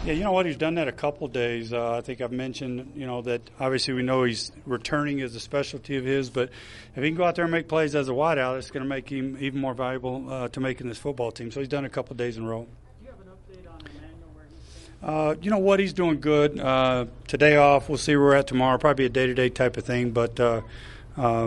Yeah, you know what? He's done that a couple days. I think I've mentioned, that obviously we know he's returning as a specialty of his, but if he can go out there and make plays as a wideout, it's going to make him even more valuable to making this football team. So he's done it a couple days in a row. Do you have an update on Emmanuel, where he's been? You know what? He's doing good. Today off. We'll see where we're at tomorrow. Probably a day-to-day type of thing, but I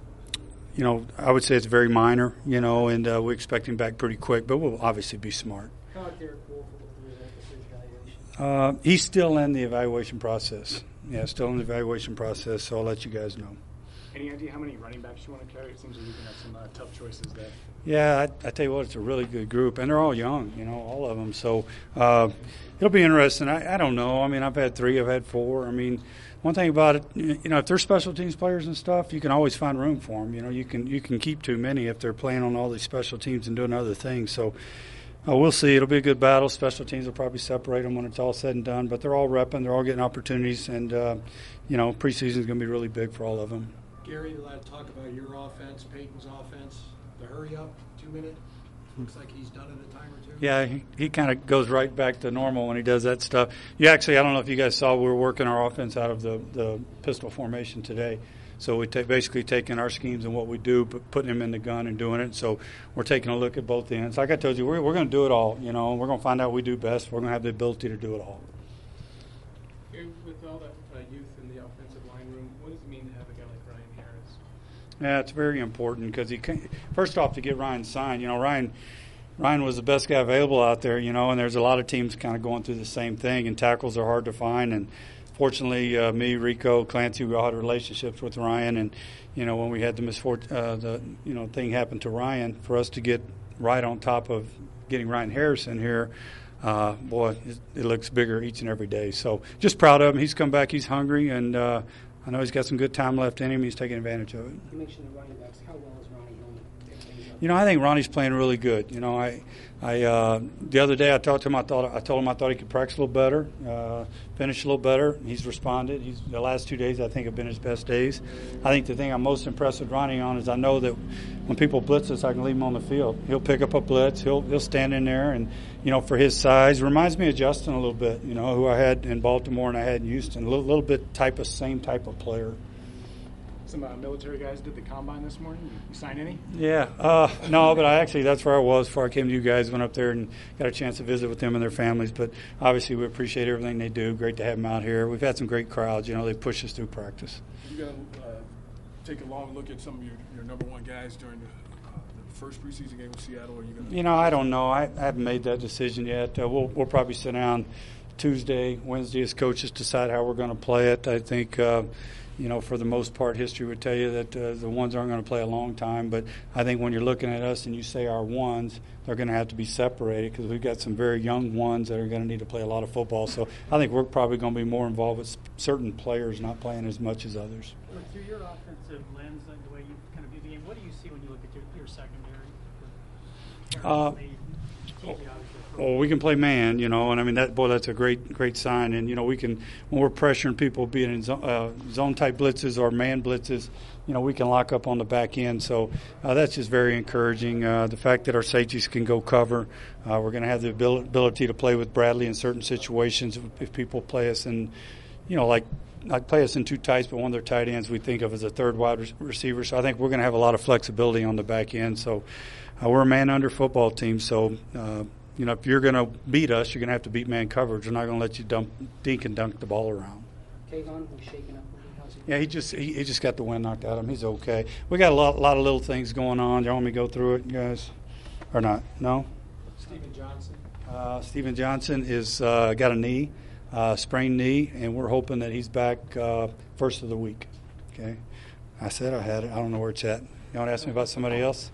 would say it's very minor, and we expect him back pretty quick, but we'll obviously be smart. How about Derek Wolfe with his evaluation? He's still in the evaluation process. Yeah, still in the evaluation process, so I'll let you guys know. Any idea how many running backs you want to carry? It seems like you can have some tough choices there. Yeah, I tell you what, it's a really good group, and they're all young, all of them. So it'll be interesting. I don't know. I mean, I've had 3, I've had 4. I mean, one thing about it, if they're special teams players and stuff, you can always find room for them. You can keep too many if they're playing on all these special teams and doing other things. So we'll see. It'll be a good battle. Special teams will probably separate them when it's all said and done, but they're all repping. They're all getting opportunities, and preseason is going to be really big for all of them. Gary, a lot of talk about your offense, Peyton's offense, the hurry-up, 2-minute. Looks like he's done it a time or two. Yeah, he kind of goes right back to normal when he does that stuff. I don't know if you guys saw, we were working our offense out of the pistol formation today. So we basically taking our schemes and what we do, but putting them in the gun and doing it. So we're taking a look at both ends. Like I told you, we're going to do it all. We're going to find out what we do best. We're going to have the ability to do it all. With all that youth in the offensive line room, what does it mean to have a guy like Ryan Harris? Yeah, it's very important because first off, to get Ryan signed. Ryan was the best guy available out there, and there's a lot of teams kind of going through the same thing, and tackles are hard to find. And fortunately, me, Rico, Clancy, we all had relationships with Ryan, and when we had the misfortune, thing happened to Ryan, for us to get right on top of getting Ryan Harris in here, it looks bigger each and every day. So just proud of him. He's come back. He's hungry, and I know he's got some good time left in him. He's taking advantage of it. You mentioned the running backs. How well is Ronnie Hillman? I think Ronnie's playing really good. The other day I talked to him. I told him I thought he could practice a little better, finish a little better. He's responded. The last 2 days I think have been his best days. I think the thing I'm most impressed with Ronnie on is I know that when people blitz us, I can leave him on the field. He'll pick up a blitz. He'll stand in there, and for his size, reminds me of Justin a little bit. Who I had in Baltimore and I had in Houston. A little bit same type of player. Some military guys did the combine this morning. You sign any? Yeah. No, but that's where I was before I came to you guys. Went up there and got a chance to visit with them and their families. But obviously we appreciate everything they do. Great to have them out here. We've had some great crowds. They push us through practice. You got to take a long look at some of your number one guys during the first preseason game with Seattle. Or are you going to? I don't know. I haven't made that decision yet. We'll probably sit down Tuesday, Wednesday as coaches decide how we're going to play it. I think for the most part, history would tell you that the ones aren't going to play a long time. But I think when you're looking at us and you say our ones, they're going to have to be separated because we've got some very young ones that are going to need to play a lot of football. So I think we're probably going to be more involved with certain players not playing as much as others. Through your offensive lens and the way you kind of view the game, what do you see when you look at your secondary? We can play man, and I mean that's a great sign. And we can, when we're pressuring people, be it in zone type blitzes or man blitzes, we can lock up on the back end. So that's just very encouraging. The fact that our safeties can go cover, we're going to have the ability to play with Bradley in certain situations if people play us in, like play us in 2 tights, but one of their tight ends we think of as a third wide receiver. So I think we're going to have a lot of flexibility on the back end. So we're a man under football team. So. If you're going to beat us, you're going to have to beat man coverage. We're not going to let you dink and dunk the ball around. Kayvon was shaking up. Yeah, he just got the wind knocked out of him. He's okay. We got a lot of little things going on. Do you want me to go through it, guys, or not? No. Steven Johnson. Steven Johnson is got a knee, sprained knee, and we're hoping that he's back first of the week. Okay. I said I had it. I don't know where it's at. You want to ask me about somebody else?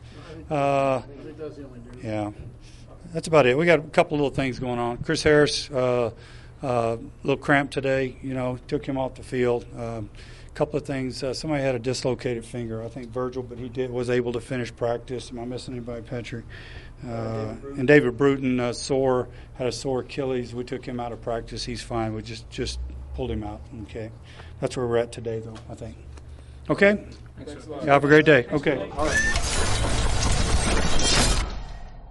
Yeah. That's about it. We got a couple little things going on. Chris Harris, little cramp today. Took him off the field. A couple of things. Somebody had a dislocated finger. I think Virgil, but he was able to finish practice. Am I missing anybody, Patrick? And David Bruton had a sore Achilles. We took him out of practice. He's fine. We just pulled him out. Okay, that's where we're at today, though. I think. Okay. Thanks a lot. Have a great day. Okay. All right.